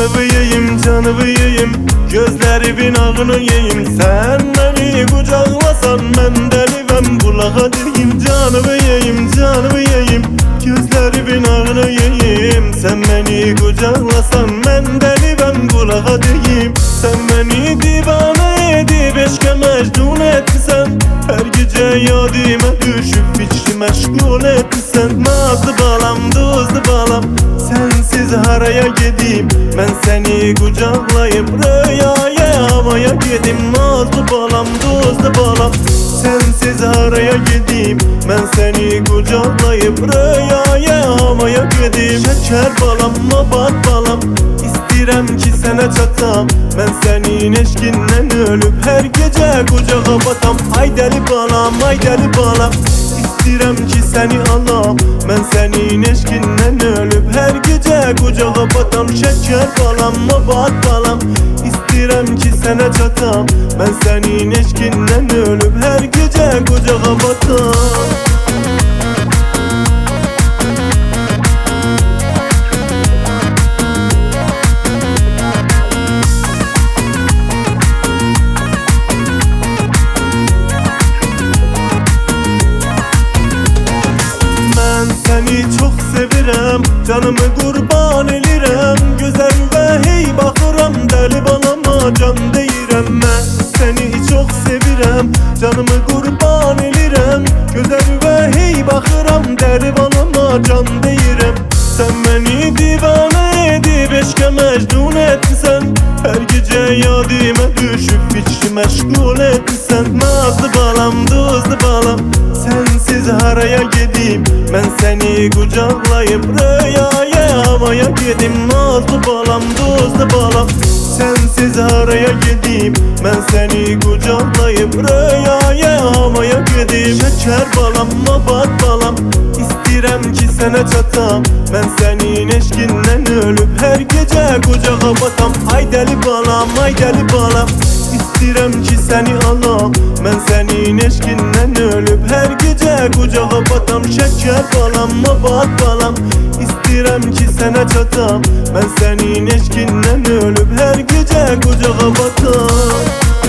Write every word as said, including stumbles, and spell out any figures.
Canımı yiyeyim, canımı yiyeyim, gözlerimin ağını yiyeyim. Sen beni kucaklasan ben deli ben kulağa diyeyim. Canımı yiyeyim, canımı yiyeyim, gözlerimin ağını yiyeyim. Sen beni kucaklasan ben deli ben kulağa diyeyim. Sen beni divane edip eşke mecnun etsen, her gece yadıma düşüp içli meşgul etsen. Nazlı balam, tuzlu balam, sensiz haraya gideyim, ben seni kucaklayıp rüyaya havaya gideyim. Nazlı balam, tuzlu balam, sensiz haraya gideyim, ben seni kucaklayıp rüyaya havaya gideyim. Şeker balam, mabat balam, İstirem ki sana çatam, ben senin eşkinden ölüp her gece kucağa batam. Ay deli balam, ay deli balam, İstirem ki seni alam, ben senin eşkinden ölüp her gece kucağa batam. Şeker balam, mabat balam, İstirem ki sana çatam, ben senin eşkinden ölüp her gece kucağa batam. Seni çok sevirem, canımı kurban elirem, güzel ve hey bakıram, deli balama can deyirem. Ben seni çok sevirem, canımı kurban elirem, güzel ve hey bakıram, deli balama can deyirem. Sen beni divane edip eşke mecnun etsen, her gece yadıma düşüp içli meşgul etsen. Nazlı balam, tuzlu balam, sensiz haraya gideyim, ben seni kucaklayıp rüyaya havaya gideyim. Nazlı balam, tuzlu balam, sensiz haraya gideyim, ben seni kucaklayıp rüyaya havaya gideyim. Şeker balam, mabat balam, İstirem ki sana çatam, ben senin eşkinden ölüp her gece kucağa batam. Ay deli balam, ay deli balam, İstirem ki seni alam, ben senin eşkinden ölüp her gece kucağa batam. Şeker balam, mabat balam, İstirem ki sana çatam, ben senin eşkinden ölüp her gece kucağa batam.